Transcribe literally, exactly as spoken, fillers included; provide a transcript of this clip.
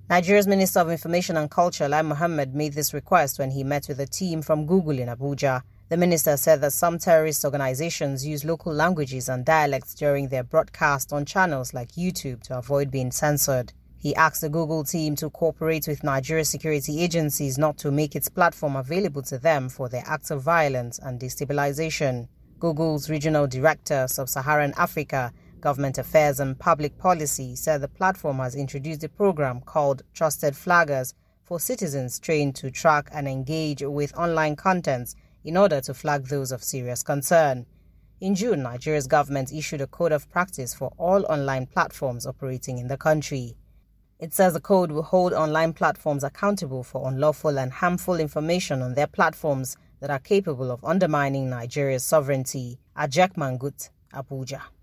Nigeria's Minister of Information and Culture, Lai Mohammed, made this request when he met with a team from Google in Abuja. The minister said that some terrorist organizations use local languages and dialects during their broadcast on channels like YouTube to avoid being censored. He asked the Google team to cooperate with Nigeria's security agencies not to make its platform available to them for their acts of violence and destabilization. Google's Regional Director, Sub-Saharan Africa, Government Affairs and Public Policy, said the platform has introduced a program called Trusted Flaggers for citizens trained to track and engage with online contents in order to flag those of serious concern. In June, Nigeria's government issued a code of practice for all online platforms operating in the country. It says the code will hold online platforms accountable for unlawful and harmful information on their platforms that are capable of undermining Nigeria's sovereignty. Ajak Mangut, Abuja.